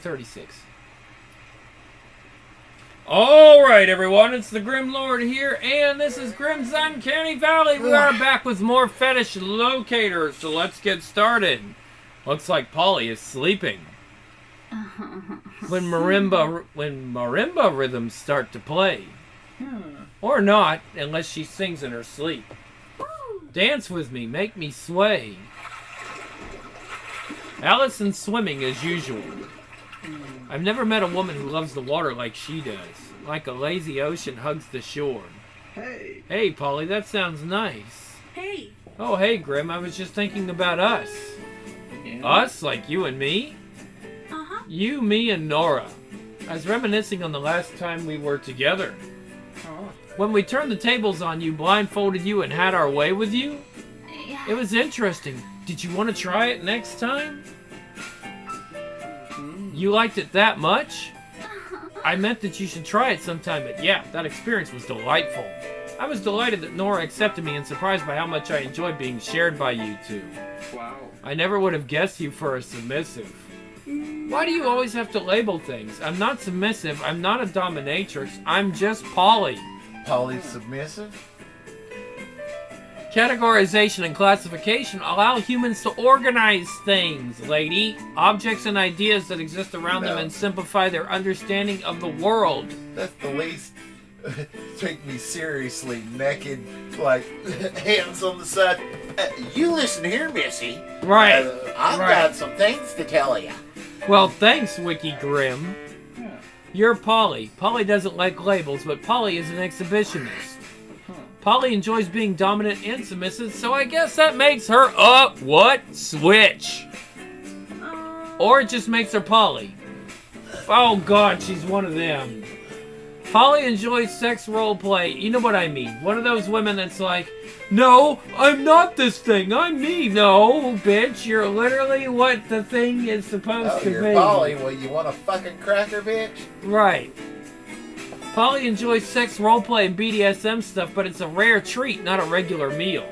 36. Alright, everyone, it's the Grim Lord here, and this is Grim's Uncanny Valley. We are back with more fetish locators, so let's get started. Looks like Polly is sleeping. When marimba rhythms start to play. Or not, unless she sings in her sleep. Dance with me, make me sway. Allison swimming as usual. I've never met a woman who loves the water like she does. Like a lazy ocean hugs the shore. Hey. Hey, Polly, that sounds nice. Hey. Oh, hey, Grim, I was just thinking about us. Yeah. Us? Like you and me? Uh-huh. You, me, and Nora. I was reminiscing on the last time we were together. Oh. When we turned the tables on you, blindfolded you, and had our way with you, Yeah. it was interesting. Did you want to try it next time? You liked it that much? I meant that you should try it sometime, but yeah, that experience was delightful. I was delighted that Nora accepted me and surprised by how much I enjoyed being shared by you two. Wow. I never would have guessed you for a submissive. Why do you always have to label things? I'm not submissive, I'm not a dominatrix, I'm just Polly. Polly's submissive? Categorization and classification allow humans to organize things, lady. Objects and ideas that exist around them and simplify their understanding of the world. That's the least. Take me seriously, naked, like hands on the side. You listen here, Missy. Right. I've got some things to tell you. Well, thanks, Wiki Grim. Yeah. You're Polly. Polly doesn't like labels, but Polly is an exhibitionist. Polly enjoys being dominant and submissive, so I guess that makes her switch. Or it just makes her Polly. Oh god, she's one of them. Polly enjoys sex role play. You know what I mean. One of those women that's like, no, I'm not this thing, I'm me. No, bitch, you're literally what the thing is supposed to You're be. Polly. Well, you want a fucking cracker, bitch? Right. Polly enjoys sex roleplay and BDSM stuff, but it's a rare treat, not a regular meal.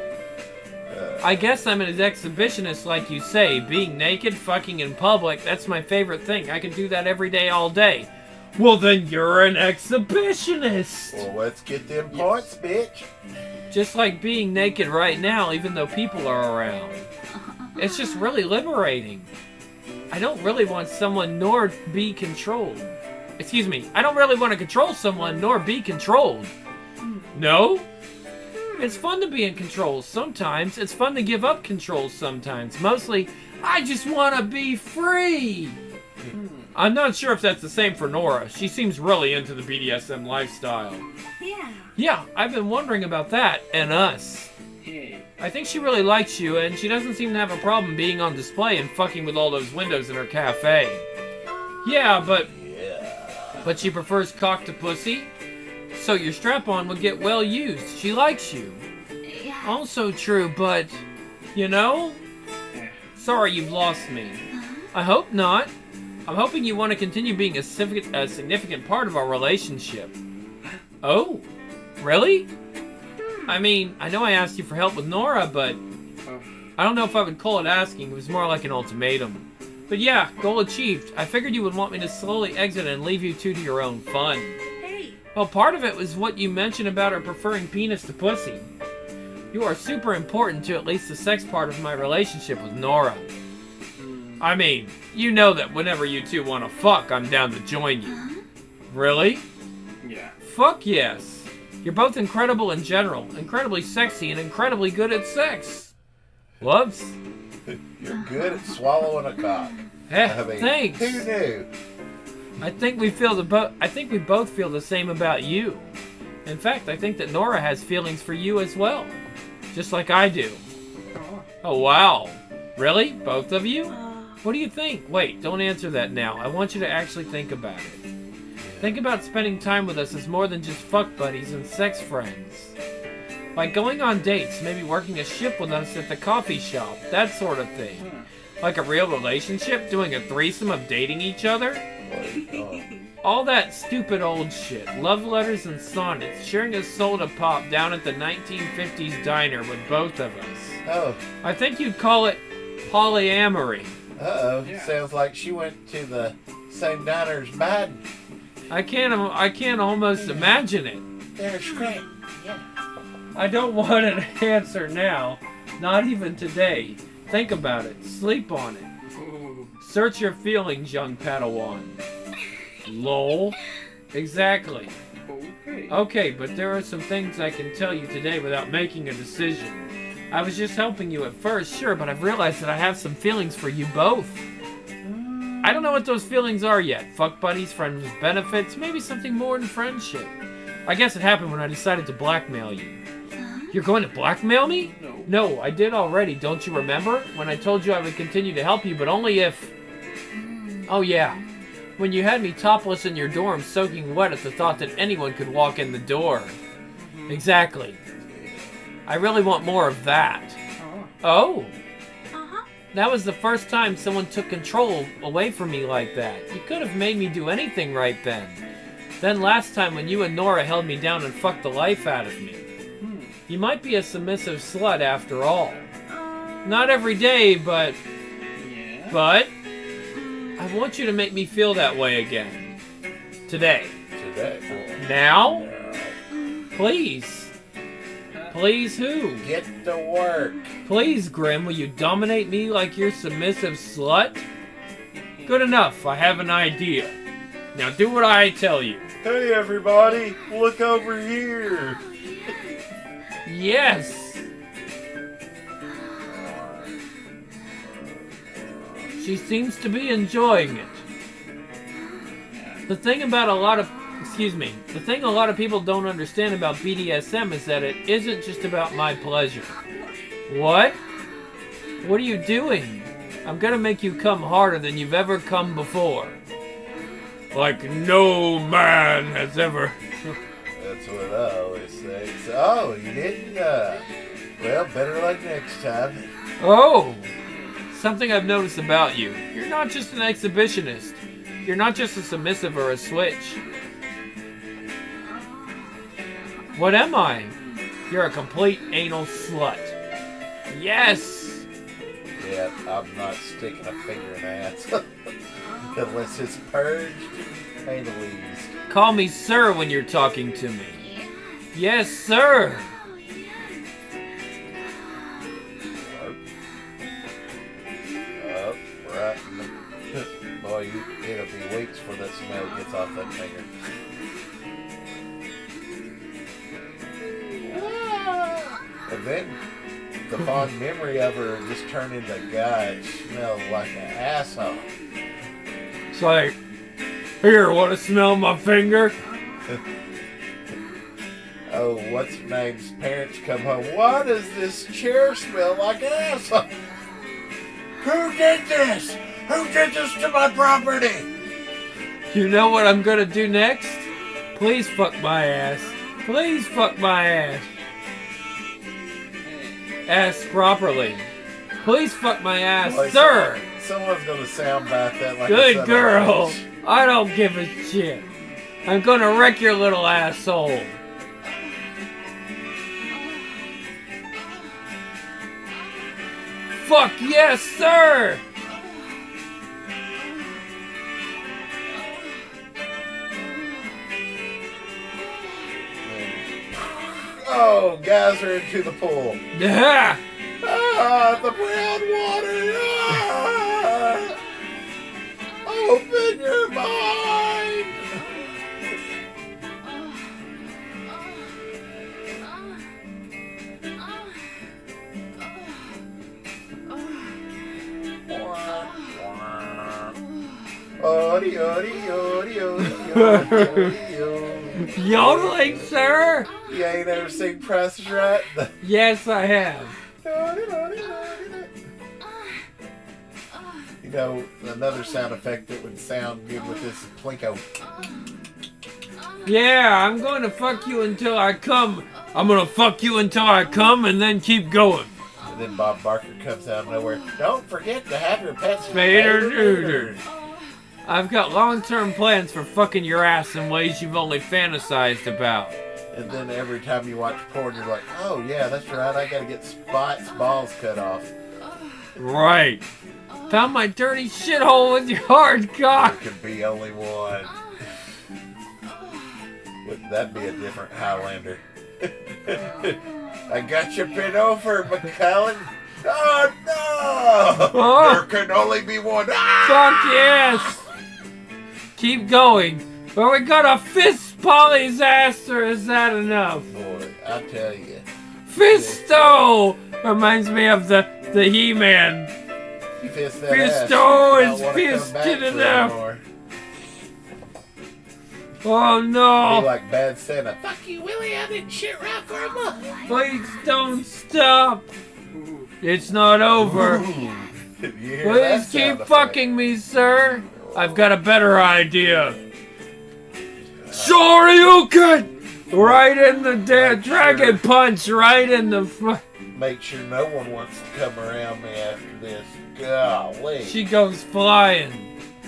I guess I'm an exhibitionist, like you say. Being naked, fucking in public, that's my favorite thing. I can do that every day, all day. Well, then you're an exhibitionist! Well, let's get them points, bitch. Just like being naked right now, even though people are around. It's just really liberating. I don't really want someone nor be controlled. Excuse me, I don't really want to control someone nor be controlled. No? It's fun to be in control sometimes. It's fun to give up control sometimes. Mostly, I just want to be free. I'm not sure if that's the same for Nora. She seems really into the BDSM lifestyle. Yeah. Yeah, I've been wondering about that and us. Hey. I think she really likes you, and she doesn't seem to have a problem being on display and fucking with all those windows in her cafe. Yeah, but she prefers cock to pussy, so your strap-on would get well used. She likes you. Yeah. Also true, but, you know? Sorry you've lost me. I hope not. I'm hoping you want to continue being a significant part of our relationship. Oh? Really? I mean, I know I asked you for help with Nora, but I don't know if I would call it asking. It was more like an ultimatum. But yeah, goal achieved. I figured you would want me to slowly exit and leave you two to your own fun. Hey. Well, part of it was what you mentioned about her preferring penis to pussy. You are super important to at least the sex part of my relationship with Nora. I mean, you know that whenever you two want to fuck, I'm down to join you. Really? Yeah. Fuck yes. You're both incredible in general, incredibly sexy, and incredibly good at sex. Loves? You're good at swallowing a cock. Heh, thanks. Who knew? I think we both feel the same about you. In fact, I think that Nora has feelings for you as well, just like I do. Oh wow. Really? Both of you? What do you think? Wait, don't answer that now. I want you to actually think about it. Think about spending time with us as more than just fuck buddies and sex friends. Like going on dates, maybe working a shift with us at the coffee shop, that sort of thing. Like a real relationship, doing a threesome of dating each other. All that stupid old shit. Love letters and sonnets, sharing a soda pop down at the 1950s diner with both of us. Oh. I think you'd call it polyamory. Uh-oh. Yeah. Sounds like she went to the same diner as Biden. I can't almost imagine it. There's great. Yeah. I don't want an answer now. Not even today. Think about it. Sleep on it. Ooh. Search your feelings, young Padawan. Lol. Exactly. Okay. Okay, but there are some things I can tell you today without making a decision. I was just helping you at first, sure, but I've realized that I have some feelings for you both. I don't know what those feelings are yet. Fuck buddies, friends with benefits, maybe something more than friendship. I guess it happened when I decided to blackmail you. You're going to blackmail me? No. No, I did already, don't you remember? When I told you I would continue to help you, but only if... Oh yeah. When you had me topless in your dorm, soaking wet at the thought that anyone could walk in the door. Exactly. I really want more of that. Oh. Oh? That was the first time someone took control away from me like that. You could have made me do anything right then. Then last time when you and Nora held me down and fucked the life out of me. You might be a submissive slut after all. Not every day, but... Yeah. But... I want you to make me feel that way again. Today. Today. Now? Please. Please who? Get to work. Please, Grim, will you dominate me like your submissive slut? Good enough, I have an idea. Now do what I tell you. Hey everybody, look over here. Yes! She seems to be enjoying it. The thing a lot of people don't understand about BDSM is that it isn't just about my pleasure. What? What are you doing? I'm gonna make you come harder than you've ever come before. Like no man has ever. That's what I always say. So, oh, you didn't? Well, better luck next time. Oh! Something I've noticed about you. You're not just an exhibitionist. You're not just a submissive or a switch. What am I? You're a complete anal slut. Yes! Yeah, I'm not sticking a finger in ass. Unless it's purged and released. Call me sir when you're talking to me. Yes, sir! Up, right. Boy, it'll be weeks before that smell gets off that finger. And then the fond memory of her just turned into God. It smelled like an asshole. It's like, here, wanna smell my finger? Oh, what's her name's parents come home. Why does this chair smell like an asshole? Who did this? Who did this to my property? You know what I'm gonna do next? Please fuck my ass. Please fuck my ass. Ass properly. Please fuck my ass, Boy, sir! Someone's gonna soundbite that like a Good son of a girl. bitch. I don't give a shit. I'm gonna wreck your little asshole. Fuck yes, sir! Oh, guys are into the pool. Yeah! Ah, the brown water. Ah! Open your mind. Odi, odi, odi, odi, odi, odi. Yodeling, sir? You ain't ever seen Price is Right? Yes, I have. You know, another sound effect that would sound good with this is Plinko. Yeah, I'm going to fuck you until I come. I'm going to fuck you until I come and then keep going. And then Bob Barker comes out of nowhere. Don't forget to have your pets Spayed or neutered. neutered. I've got long-term plans for fucking your ass in ways you've only fantasized about. And then every time you watch porn, you're like, oh yeah, that's right, I gotta get Spot's balls cut off. Right. Found my dirty shithole with your hard cock. There could be only one. Wouldn't that be a different Highlander? I got you bent over, McCullen. Oh no! Oh. There can only be one. Ah! Fuck yes! Keep going. Or we gotta fist Polly's ass, or is that enough? Boy, I tell you. Fisto! Reminds me of the He-Man. You fist that Fisto ass, you don't is wanna come back fisted for enough. anymore. Oh Be no! like Bad Santa. Fuck you, Willie. I didn't shit right for a month. Please don't stop! It's not over. You hear that Please sound keep effect? fucking me, sir. I've got a better idea. Shoryuken! Right in the dragon punch, right in the Make sure no one wants to come around me after this. Golly. She goes flying.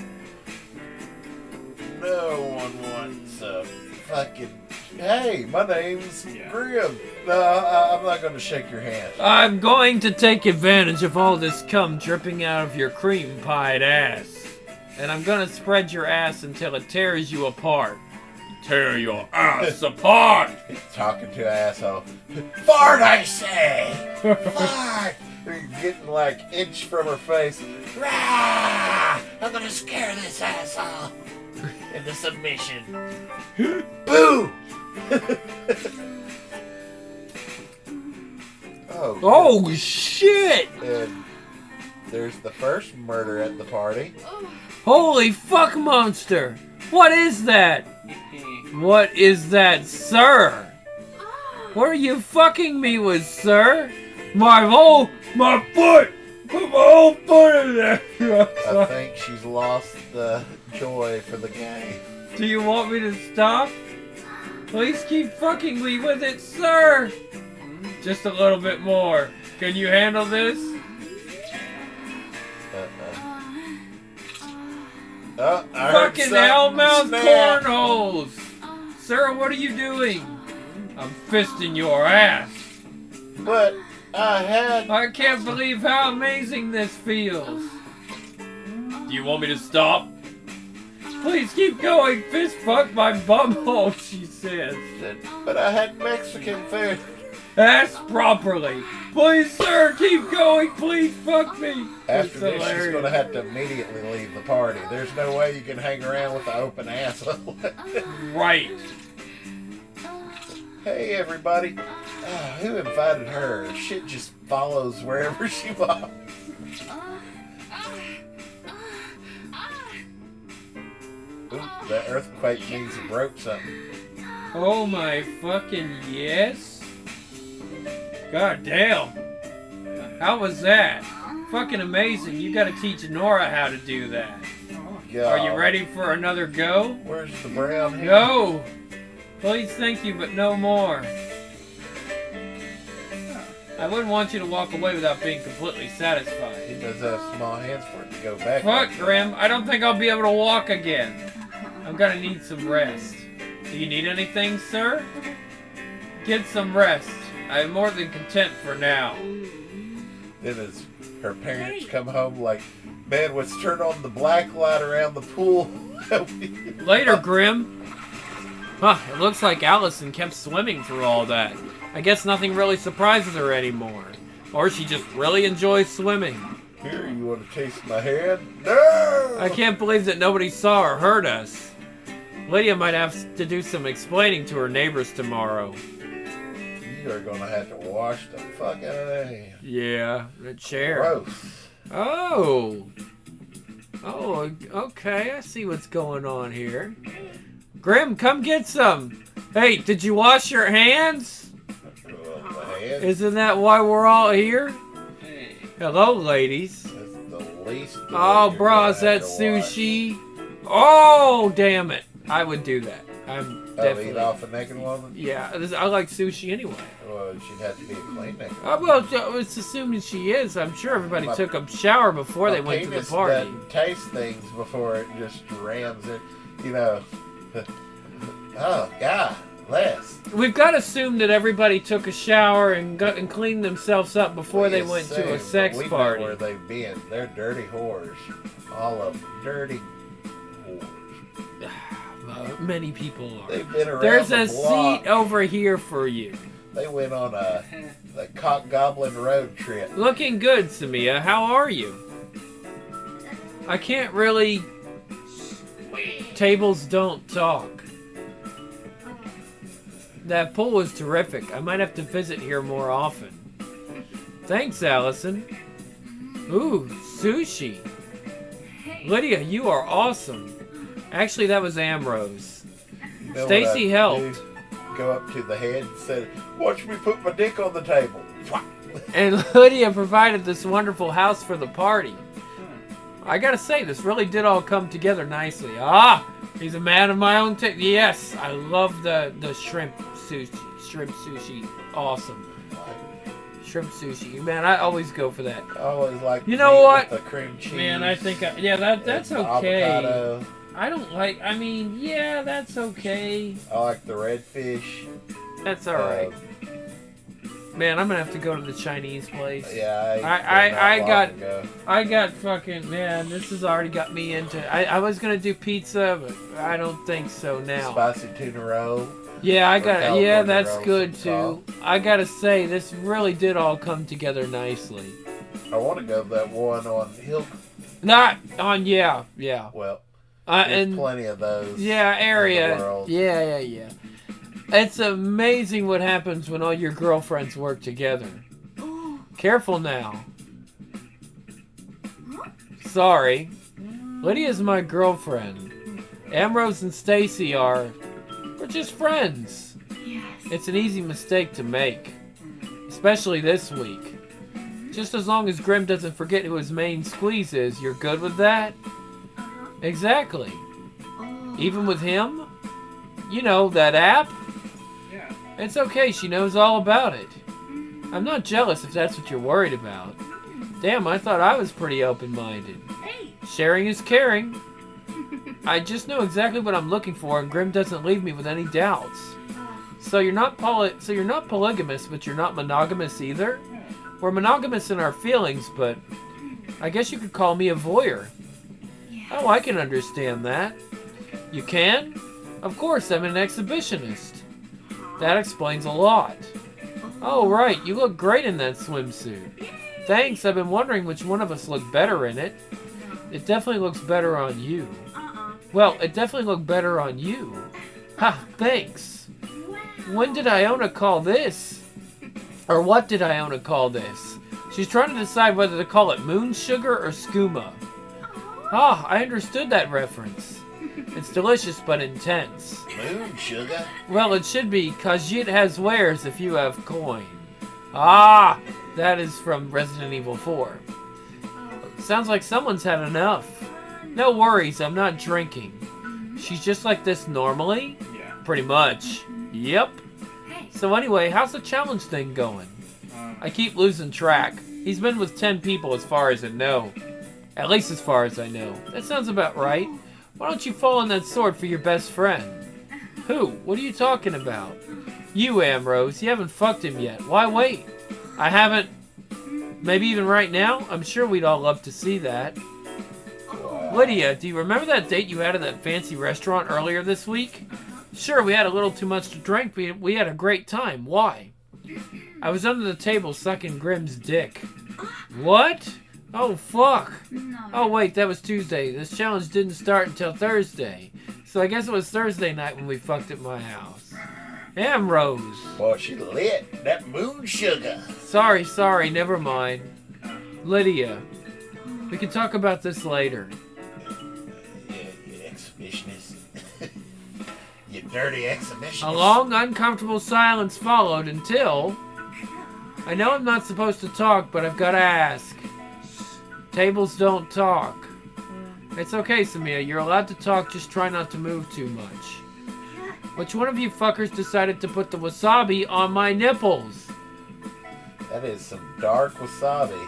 No one wants a fucking. Hey, my name's Yeah. Grim. No, I'm not going to shake your hand. I'm going to take advantage of all this cum dripping out of your cream-pied ass. And I'm going to spread your ass until it tears you apart. Tear your ass apart! He's talking to an asshole. Fart, I say! Fart! He's getting like inch from her face. Rah! I'm gonna scare this asshole into submission. Boo! Oh, Oh, shit! and there's the first murder at the party. Holy fuck monster! What is that? What is that, sir? What are you fucking me with, sir? My foot! Put my whole foot in there! I think she's lost the joy for the game. Do you want me to stop? Please keep fucking me with it, sir! Just a little bit more. Can you handle this? Oh, I heard Fucking something hellmouth snap. cornholes! Sir, what are you doing? I'm fisting your ass. But I can't believe how amazing this feels. Do you want me to stop? Please keep going. Fist fuck my bumhole, she says. had Mexican food. Ask properly. Please, sir, keep going. Please fuck me. After It's this, she's hilarious. going to have to immediately leave the party. There's no way you can hang around with an open asshole. Right. Hey, everybody. Who invited her? Shit just follows wherever she walks. Ooh, that earthquake means he broke something. Oh my fucking yes. God damn. How was that? Fucking amazing. You gotta teach Nora how to do that. Are you ready for another go? Where's the brown hair? Go! Please, thank you, but no more. I wouldn't want you to walk away without being completely He satisfied. does have small hands for it to go back. Fuck, Grim. I don't think I'll be able to walk again. I'm gonna need some rest. Do you need anything, sir? Get some rest. I'm more than content for now. Then as her parents come home like, man, let's turn on the black light around the pool. Later, Grim. Huh, it looks like Allison kept swimming through all that. I guess nothing really surprises her anymore. Or she just really enjoys swimming. Here, you want to taste my hand? No! I can't believe that nobody saw or heard us. Lydia might have to do some explaining to her neighbors tomorrow. You are going to have to wash the fuck out of that hand. Yeah, the chair. Gross. Oh. Oh, okay, I see what's going on here. Grim, come get some. Hey, did you wash your hands? My hand. Isn't that why we're all here? Hey. Hello, ladies. That's the least. Oh, you're bro, gonna is that have to wash. sushi? Oh, damn it. I would do that. I'm Oh, definitely... eat off a naked woman? Yeah, I like sushi anyway. Well, she'd have to be a clean naked Oh, well, it's assuming she is. I'm sure everybody My- took a shower before they My went to the penis party. doesn't taste things before it just rams it, you know. Oh, God. Less. We've got to assume that everybody took a shower and cleaned themselves up before they We went to a assume, sex but we party. know where they've been. They're dirty whores. All of them. Dirty whores. Many people are. They've been around There's the a block. seat over here for you. They went on a Cock Goblin road trip. Looking good, Samia. How are you? I can't really... Tables don't talk. That pool was terrific. I might have to visit here more often. Thanks, Allison. Ooh, sushi. Lydia, you are awesome. Actually, that was Ambrose. You know Stacy what I helped. do? Go up to the head and said, "Watch me put my dick on the table." And Lydia provided this wonderful house for the party. I gotta say, this really did all come together nicely. Ah, he's a man of my own taste. Yes, I love the shrimp sushi. Shrimp sushi, awesome. Shrimp sushi, man. I always go for that. I always like. You know meat what? with the cream cheese. Man, I think yeah, that's and okay. Avocado. I don't like. I mean, yeah, that's okay. I like the redfish. That's all right. Man, I'm gonna have to go to the Chinese place. Yeah, I got fucking, man, this has already got me into, I was gonna do pizza, but I don't think so now. Spicy tuna roll. Yeah, yeah, California that's rolls good and too. I gotta say, this really did all come together nicely. I want to go to that one on Hill. Not on, yeah. Well, there's And plenty of those. yeah, area. in the world. Yeah. It's amazing what happens when all your girlfriends work together. Oh. Careful now. Sorry. Lydia's my girlfriend. Ambrose and Stacy we're just friends. Yes. It's an easy mistake to make. Especially this week. Just as long as Grim doesn't forget who his main squeeze is, you're good with that? Uh-huh. Exactly. Oh. Even with him? You know, that app? Yeah. It's okay, she knows all about it. I'm not jealous if that's what you're worried about. Damn, I thought I was pretty open-minded. Hey. Sharing is caring. I just know exactly what I'm looking for, and Grim doesn't leave me with any doubts. So you're not polygamous, but you're not monogamous either? We're monogamous in our feelings, but I guess you could call me a voyeur. Yes. Oh, I can understand that. You can? Of course, I'm an exhibitionist. That explains a lot. Oh, right, you look great in that swimsuit. Thanks, I've been wondering which one of us looked better in it. It definitely looks better on you. Well, it definitely looked better on you. Ha, thanks. Wow. When did Iona call this? Or what did Iona call this? She's trying to decide whether to call it moon sugar or skooma. Ah, I understood that reference. It's delicious but intense. Moon sugar. Well, it should be, cause it has wares if you have coin. Ah, that is from Resident Evil 4. Sounds like someone's had enough. No worries, I'm not drinking. She's just like this normally? Yeah. Pretty much. Yep. Hey. So anyway, how's the challenge thing going? I keep losing track. He's been with 10 people as far as I know. At least as far as I know. That sounds about right. Why don't you fall on that sword for your best friend? Who? What are you talking about? You, Ambrose. You haven't fucked him yet. Why wait? I haven't... Maybe even right now? I'm sure we'd all love to see that. Lydia, do you remember that date you had at that fancy restaurant earlier this week? Sure, we had a little too much to drink, but we had a great time. Why? I was under the table sucking Grim's dick. What? Oh, fuck. No. Oh, wait, that was Tuesday. This challenge didn't start until Thursday. So I guess it was Thursday night when we fucked at my house. Ambrose. Boy, she lit. That moon sugar. Sorry, never mind. Lydia, we can talk about this later. Yeah, you exhibitionist. You dirty exhibitionist. A long, uncomfortable silence followed until... I know I'm not supposed to talk, but I've got to ask. Tables don't talk. It's okay, Samia. You're allowed to talk, just try not to move too much. Which one of you fuckers decided to put the wasabi on my nipples? That is some dark wasabi.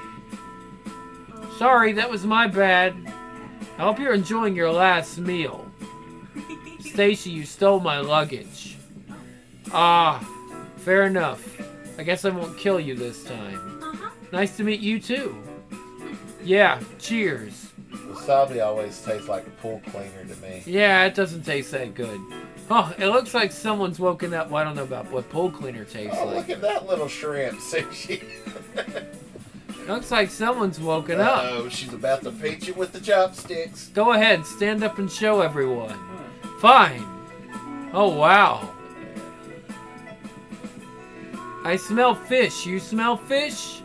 Sorry, that was my bad. I hope you're enjoying your last meal. Stacy, you stole my luggage. Ah, fair enough. I guess I won't kill you this time. Uh-huh. Nice to meet you too. Yeah, cheers. Wasabi always tastes like a pool cleaner to me. Yeah, it doesn't taste that good. Oh, it looks like someone's woken up. Well, I don't know about what pool cleaner tastes Oh, like. look at that little shrimp sushi. Looks like someone's woken up. Oh, she's about to feed you with the chopsticks. Go ahead, stand up and show everyone. Fine. Oh, wow. I smell fish. You smell fish?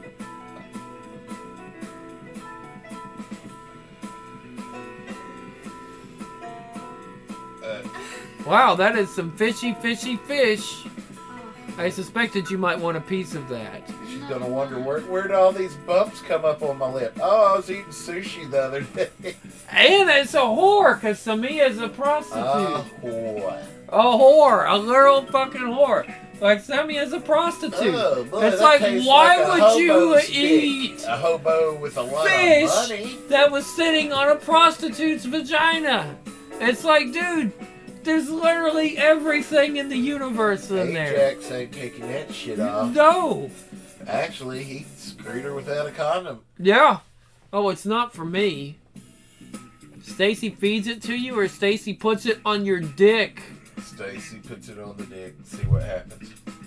Wow, that is some fishy fish. I suspected you might want a piece of that. She's gonna wonder where'd all these bumps come up on my lip. Oh, I was eating sushi the other day. And it's a whore, because Samia's a prostitute. Whore. A whore. A literal fucking whore. Like Samia's a prostitute. Oh, boy, It's that like, tastes why like a would you hobo stick. eat A hobo with a lot fish of money? that was sitting on a prostitute's vagina? It's like, dude, there's literally everything in the universe in there. Ajax ain't kicking that shit off. No. Actually, he screwed her without a condom. Yeah. Oh, it's not for me. Stacy feeds it to you, or Stacy puts it on your dick. Stacy puts it on the dick and see what happens.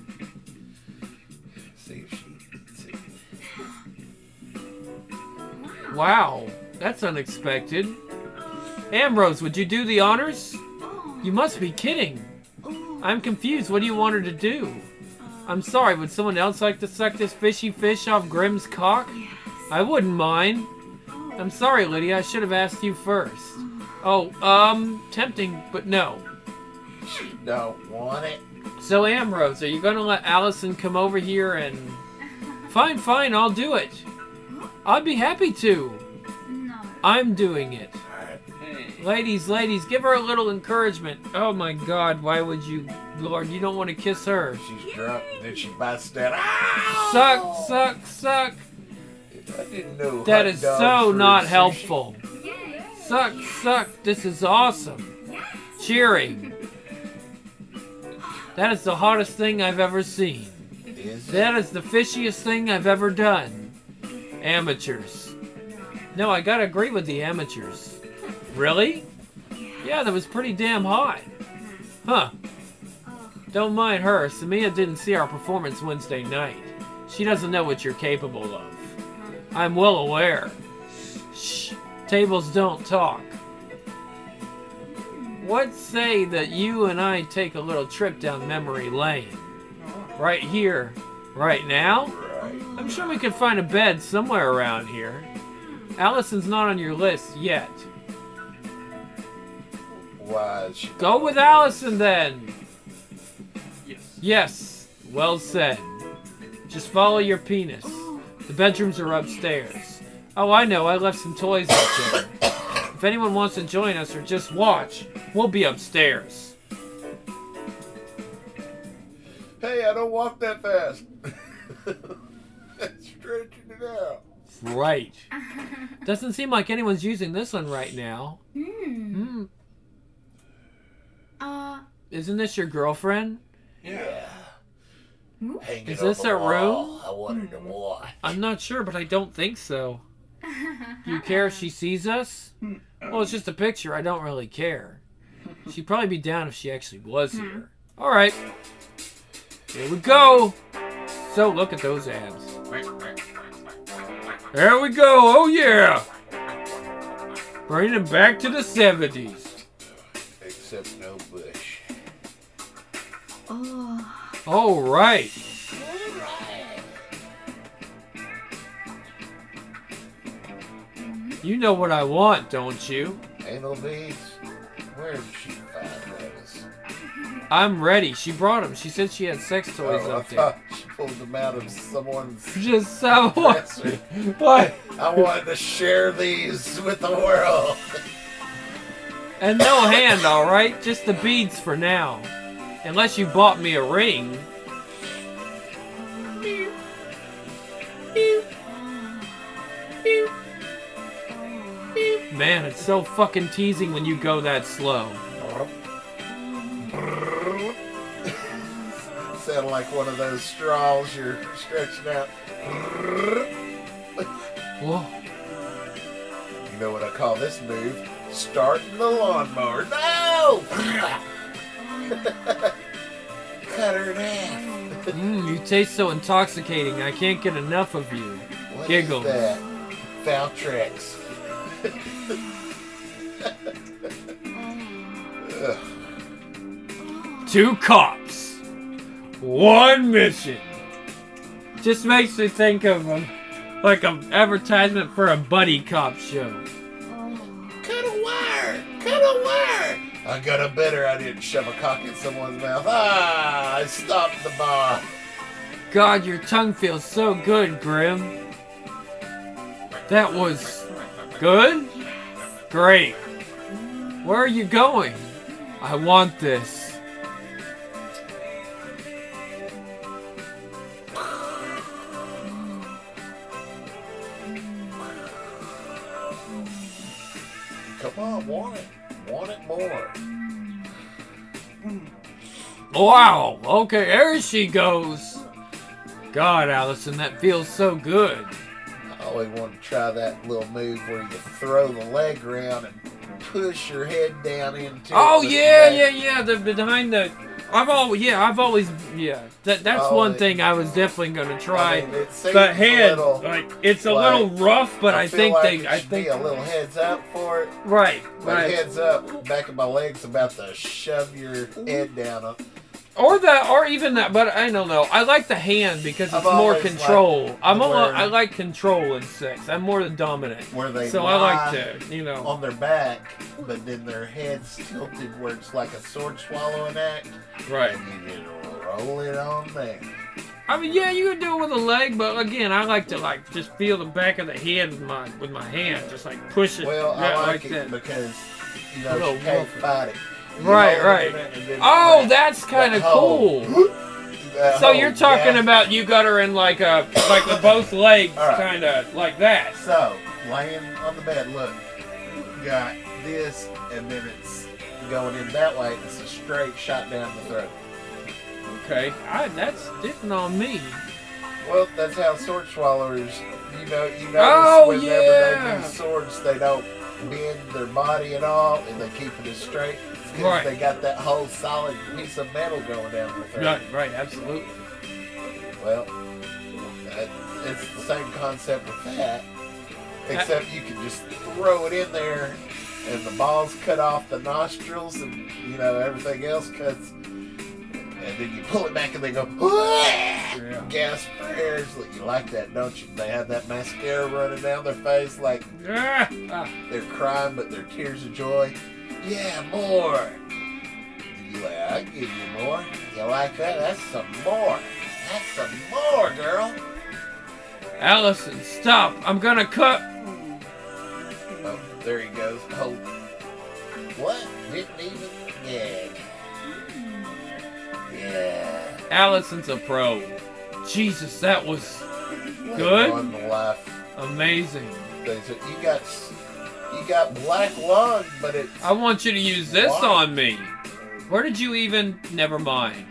See if she eats it. Wow, that's unexpected. Ambrose, would you do the honors? Oh. You must be kidding. Oh. I'm confused. What do you want her to do? I'm sorry, would someone else like to suck this fishy fish off Grimm's cock? Yes. I wouldn't mind. Oh. I'm sorry, Lydia. I should have asked you first. Oh, tempting, but no. She don't want it. So, Ambrose, are you going to let Allison come over here and... Fine, I'll do it. I'd be happy to. No. I'm doing it. Alright. Hey. Ladies, give her a little encouragement. Oh my god, why would you... Lord, you don't want to kiss her. She's drunk and then she bites down. Ow! Suck. I didn't know. That hot is dogs so were not sushi. helpful. Yay. Suck. This is awesome. Cheering. That is the hottest thing I've ever seen. Is it? That is the fishiest thing I've ever done. Amateurs. No, I gotta agree with the amateurs. Really? Yeah, that was pretty damn hot. Huh. Oh. Don't mind her. Samia didn't see our performance Wednesday night. She doesn't know what you're capable of. I'm well aware. Shh. Tables don't talk. What say that you and I take a little trip down memory lane? Right here. Right now? Right. I'm sure we could find a bed somewhere around here. Allison's not on your list yet. Why is she... Go with Allison then. Yes. Yes, well said. Just follow your penis. The bedrooms are upstairs. Oh, I know, I left some toys up there. If anyone wants to join us or just watch, we'll be upstairs. Hey, I don't walk that fast. Stretching it out. Right. Doesn't seem like anyone's using this one right now. Hmm. Isn't this your girlfriend? Yeah. Hanging Is on this the a wall. room? I wanted to watch. I'm not sure, but I don't think so. Do you care if she sees us? Well, it's just a picture. I don't really care. She'd probably be down if she actually was here. All right. Here we go. So, look at those abs. There we go. Oh, yeah. Bringing it back to the 70s. Except no bush. Oh. All right. You know what I want, don't you? Anal beads? Where did she find those? I'm ready. She brought them. She said she had sex toys Oh, I up there. thought she pulled them out of someone's Just someone. dresser. What? I wanted to share these with the world. And no hand, all right? Just the beads for now. Unless you bought me a ring. Man, it's so fucking teasing when you go that slow. sound like one of those straws you're stretching out. Whoa. You know what I call this move? Starting the lawnmower. No! Cut her in half. You taste so intoxicating. I can't get enough of you. What Giggles. is that? Valtrex. Ugh. 2 cops, 1 mission. Just makes me think of like an advertisement for a buddy cop show. Cut a wire! Cut a wire! I got a better. I didn't shove a cock in someone's mouth. Ah! I stopped the bar. God, your tongue feels so good, Grim. That was good? Great. Where are you going? I want this. Come on, want it. Want it more. Wow. Okay, there she goes. God, Allison, that feels so good. I always wanted to try that little move where you throw the leg around and push your head down into Oh it. yeah. The behind the. I've always. That's Oh, one thing I was definitely gonna try. I mean, it seems The head, a little, like it's a like, little rough, but I feel think like they. it I should think be a little heads up for it. right. Like heads up, back of my leg's about to shove your head down. Or even that, but I don't know. I like the hand because it's I've more always control. liked I like control in sex. I'm more the dominant. Where they So I like lie to, on their back, but then their head's tilted where it's like a sword swallowing act. right. And you just roll it on there. I mean, yeah, you can do it with a leg, but again, I like to just feel the back of the head with my hand, just like push it. Well, yeah, I like it that. because you A little know she can't rougher. fight it. You Right, hold it in right. it and then Oh, that- that's kind of that hole. cool. That So hole, you're talking yeah. about you got her in like with both legs, All right. kind of like that. So, laying on the bed, look, got this, and then it's going in that way. It's a straight shot down the throat. Okay, that's different on me. Well, that's how sword swallowers, you notice Oh, whenever yeah. they do swords, they don't bend their body at all, and they keep it as straight. It's 'cause Right. they got that whole solid piece of metal going down the throat. Right, absolutely. Well, it's the same concept with that, except you can just throw it in there, and the balls cut off the nostrils, and everything else cuts, and then you pull it back, and they go, Yeah. gasp for air. You like that, don't you? They have that mascara running down their face, like Ah. they're crying, but they're tears of joy. Yeah, more. You like, I'll give you more. You like that? That's some more. That's some more, girl. Allison, stop! I'm gonna cut. Oh, there he goes. Oh, what? Didn't even gag. Yeah. Allison's a pro. Jesus, that was good. On the life. Amazing. You got black lung, but it's I want you to use this Why? on me. Where did you even? Never mind.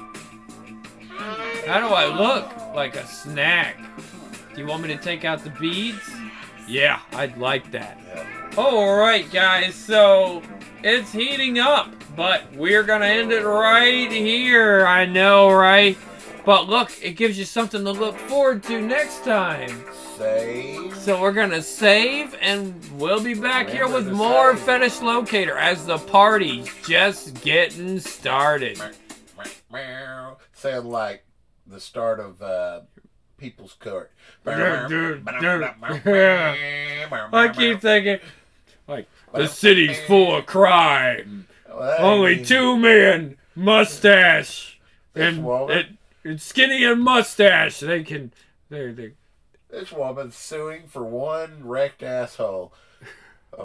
How do I look? Like a snack. Do you want me to take out the beads? Yeah, I'd like that. Alright, guys, so it's heating up, but we're gonna end it right here. I know, right? But look, it gives you something to look forward to next time. save. So we're gonna save, and we'll be back here with Remember to more save. Fetish Locator as the party's just getting started. Sound like the start of People's Court. I keep thinking, like, the city's full of crime. Well, that Only ain't 2 men, mustache, This woman. and skinny and mustache. They can, they. This woman's suing for one wrecked asshole.